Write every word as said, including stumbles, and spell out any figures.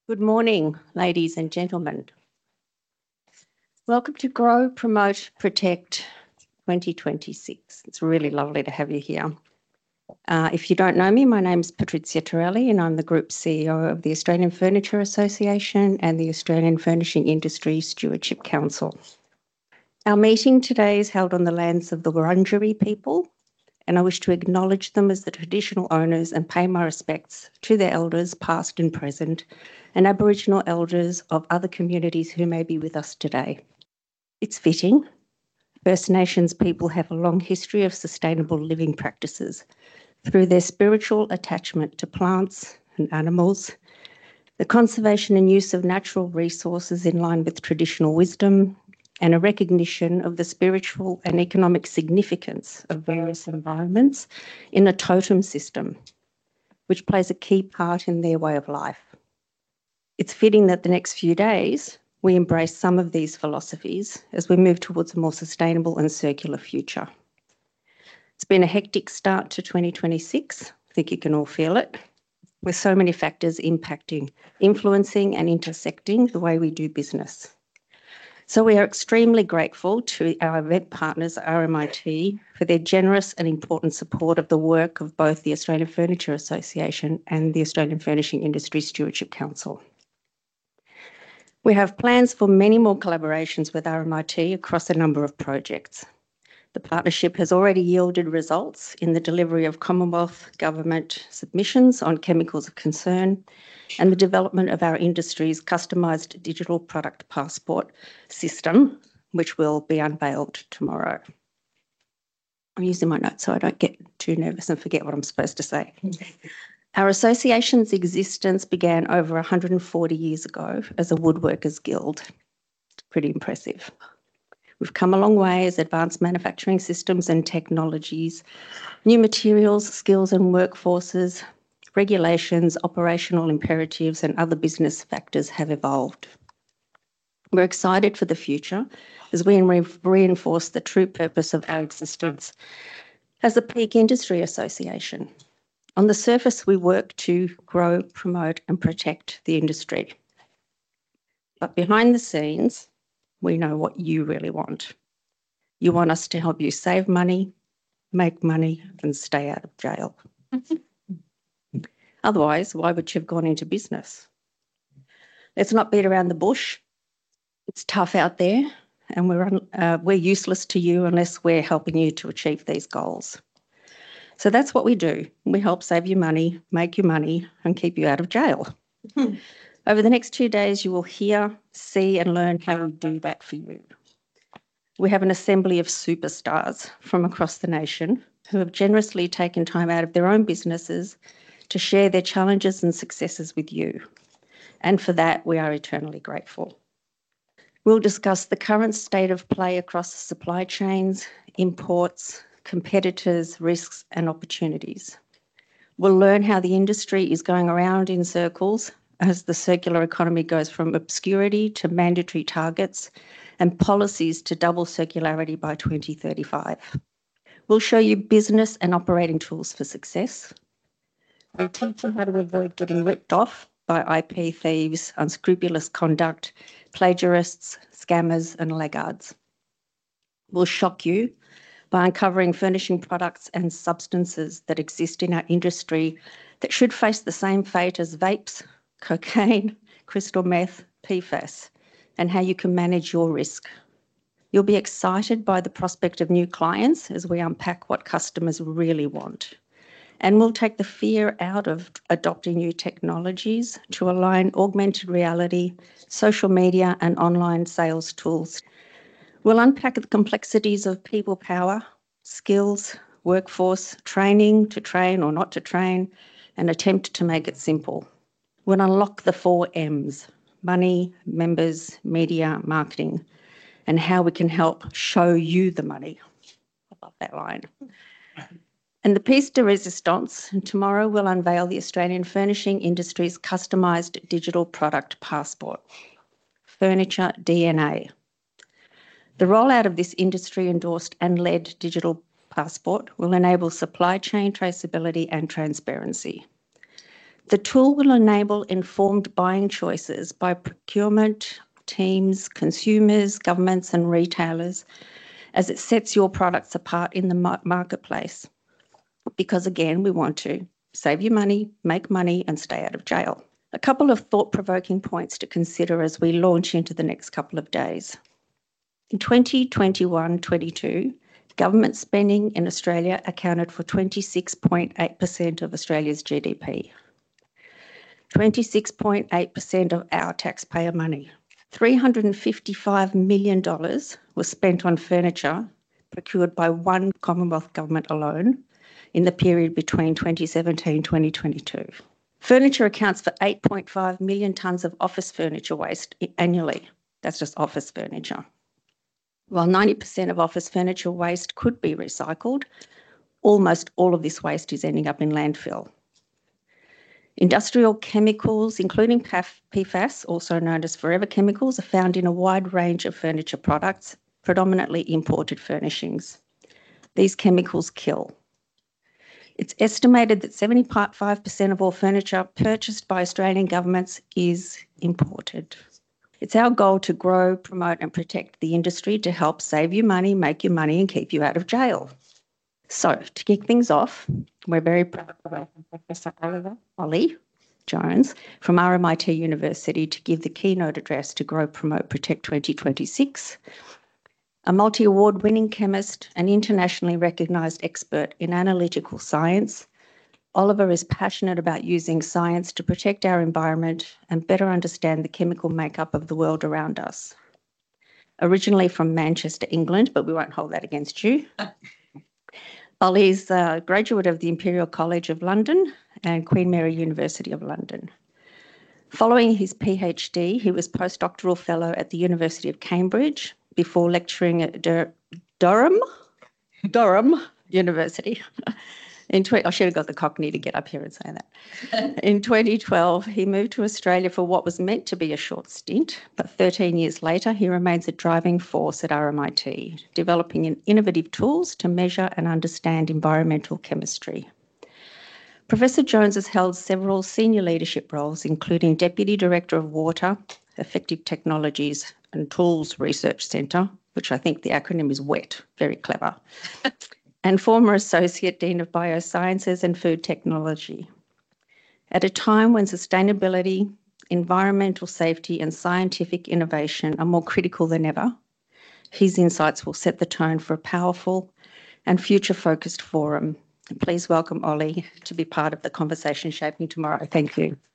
Good morning, ladies and gentlemen. Welcome to Grow, Promote, Protect twenty twenty-six. It's really lovely to have you here. Uh, if you don't know me, my name is Patrizia Torelli and I'm the Group C E O of the Australian Furniture Association and the Australian Furnishing Industry Stewardship Council. Our meeting today is held on the lands of the Wurundjeri people, and I wish to acknowledge them as the traditional owners and pay my respects to their elders, past and present, and Aboriginal elders of other communities who may be with us today. It's fitting. First Nations people have a long history of sustainable living practices through their spiritual attachment to plants and animals, the conservation and use of natural resources in line with traditional wisdom, and a recognition of the spiritual and economic significance of various environments in a totem system, which plays a key part in their way of life. It's fitting that the next few days we embrace some of these philosophies as we move towards a more sustainable and circular future. It's been a hectic start to twenty twenty-six. I think you can all feel it, with so many factors impacting, influencing and intersecting the way we do business. So we are extremely grateful to our event partners, R M I T, for their generous and important support of the work of both the Australian Furniture Association and the Australian Furnishing Industry Stewardship Council. We have plans for many more collaborations with R M I T across a number of projects. The partnership has already yielded results in the delivery of Commonwealth Government submissions on chemicals of concern and the development of our industry's customised digital product passport system, which will be unveiled tomorrow. I'm using my notes so I don't get too nervous and forget what I'm supposed to say. Our association's existence began over one hundred forty years ago as a woodworkers guild. Pretty impressive. We've come a long way as advanced manufacturing systems and technologies, new materials, skills and workforces, regulations, operational imperatives and other business factors have evolved. We're excited for the future as we re- reinforce the true purpose of our existence as a peak industry association. On the surface, we work to grow, promote and protect the industry. But behind the scenes, we know what you really want. You want us to help you save money, make money and stay out of jail. Otherwise, why would you have gone into business? Let's not beat around the bush. It's tough out there and we're, un- uh, we're useless to you unless we're helping you to achieve these goals. So that's what we do. We help save you money, make you money and keep you out of jail. Over the next two days, you will hear, see and learn how we do that for you. We have an assembly of superstars from across the nation who have generously taken time out of their own businesses to share their challenges and successes with you. And for that, we are eternally grateful. We'll discuss the current state of play across the supply chains, imports, competitors, risks and opportunities. We'll learn how the industry is going around in circles as the circular economy goes from obscurity to mandatory targets and policies to double circularity by twenty thirty-five. We'll show you business and operating tools for success. We'll teach you how to avoid getting ripped off by I P thieves, unscrupulous conduct, plagiarists, scammers and laggards. We'll shock you by uncovering furnishing products and substances that exist in our industry that should face the same fate as vapes, cocaine, crystal meth, P FAS, and how you can manage your risk. You'll be excited by the prospect of new clients as we unpack what customers really want. And we'll take the fear out of adopting new technologies to align augmented reality, social media and online sales tools. We'll unpack the complexities of people power, skills, workforce, training to train or not to train, and attempt to make it simple. We'll unlock the four M's, money, members, media, marketing, and how we can help show you the money. I love that line. And the piece de resistance, and tomorrow we'll unveil the Australian Furnishing Industry's customised digital product passport, Furniture D N A. The rollout of this industry-endorsed and led digital passport will enable supply chain traceability and transparency. The tool will enable informed buying choices by procurement teams, consumers, governments and retailers as it sets your products apart in the mar- marketplace. Because again, we want to save you money, make money and stay out of jail. A couple of thought-provoking points to consider as we launch into the next couple of days. In twenty twenty-one twenty-two, government spending in Australia accounted for twenty-six point eight percent of Australia's G D P. twenty-six point eight percent of our taxpayer money. three hundred fifty-five million dollars was spent on furniture procured by one Commonwealth government alone in the period between twenty seventeen and twenty twenty-two. Furniture accounts for eight point five million tonnes of office furniture waste annually. That's just office furniture. While ninety percent of office furniture waste could be recycled, almost all of this waste is ending up in landfill. Industrial chemicals, including P FAS, also known as forever chemicals, are found in a wide range of furniture products, predominantly imported furnishings. These chemicals kill. It's estimated that seventy-five percent of all furniture purchased by Australian governments is imported. It's our goal to grow, promote and protect the industry to help save you money, make you money and keep you out of jail. So, to kick things off, we're very proud of Professor Ollie Jones from R M I T University to give the keynote address to Grow, Promote, Protect twenty twenty-six. A multi-award winning chemist and internationally recognised expert in analytical science, Oliver is passionate about using science to protect our environment and better understand the chemical makeup of the world around us. Originally from Manchester, England, but we won't hold that against you. Ollie is a graduate of the Imperial College of London and Queen Mary University of London. Following his PhD, he was postdoctoral fellow at the University of Cambridge before lecturing at Dur- Durham, Durham University. In tw- I should have got the Cockney to get up here and say that. In twenty twelve, he moved to Australia for what was meant to be a short stint, but thirteen years later, he remains a driving force at R M I T, developing innovative tools to measure and understand environmental chemistry. Professor Jones has held several senior leadership roles, including Deputy Director of Water, Effective Technologies and Tools Research Centre, which I think the acronym is WET, very clever, and former Associate Dean of Biosciences and Food Technology. At a time when sustainability, environmental safety and scientific innovation are more critical than ever, his insights will set the tone for a powerful and future-focused forum. Please welcome Ollie to be part of the conversation shaping tomorrow. Thank you.